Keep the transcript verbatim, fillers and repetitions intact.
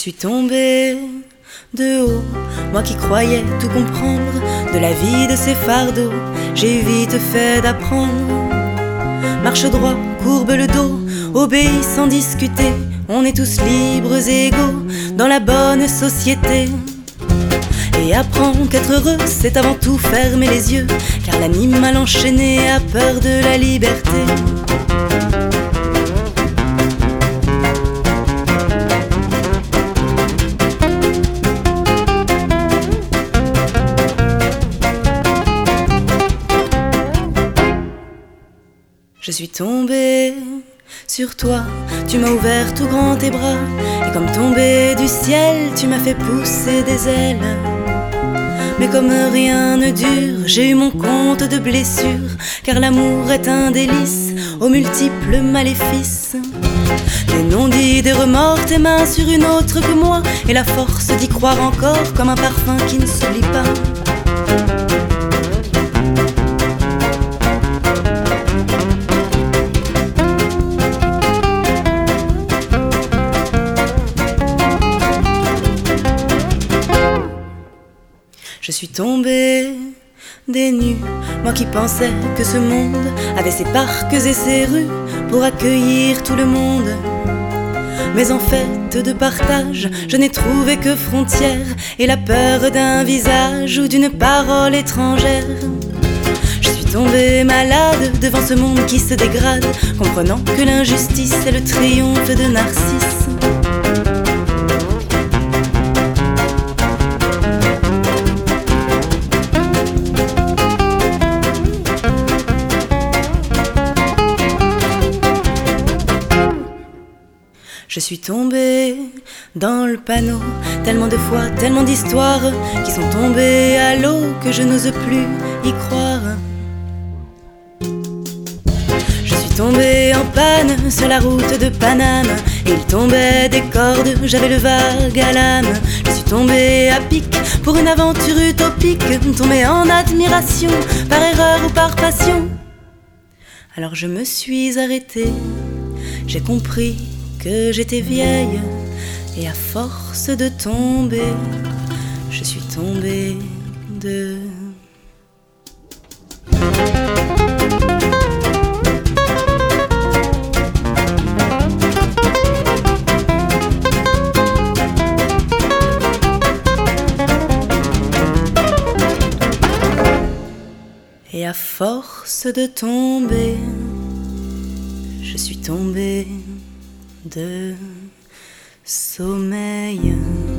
suis tombée de haut, moi qui croyais tout comprendre de la vie de ces fardeaux, j'ai eu vite fait d'apprendre. Marche droit, courbe le dos, obéis sans discuter, on est tous libres et égaux dans la bonne société. Et apprends qu'être heureux, c'est avant tout fermer les yeux, car l'animal enchaîné a peur de la liberté. Je suis tombée sur toi, tu m'as ouvert tout grand tes bras, et comme tombé du ciel, tu m'as fait pousser des ailes. Mais comme rien ne dure, j'ai eu mon compte de blessures, car l'amour est un délice aux multiples maléfices. Des non-dits, des remords, tes mains sur une autre que moi, et la force d'y croire encore comme un parfum qui ne s'oublie pas. Je suis tombée des nues, moi qui pensais que ce monde avait ses parcs et ses rues pour accueillir tout le monde. Mais en fait de partage, je n'ai trouvé que frontières et la peur d'un visage ou d'une parole étrangère. Je suis tombée malade devant ce monde qui se dégrade, comprenant que l'injustice est le triomphe de Narcisse. Je suis tombée dans le panneau, tellement de fois, tellement d'histoires qui sont tombées à l'eau que je n'ose plus y croire. Je suis tombée en panne sur la route de Paname, et il tombait des cordes, j'avais le vague à l'âme. Je suis tombée à pic pour une aventure utopique, tombée en admiration, par erreur ou par passion. Alors je me suis arrêtée, j'ai compris que j'étais vieille, et à force de tomber, je suis tombée de... Et à force de tomber, je suis tombée de sommeil.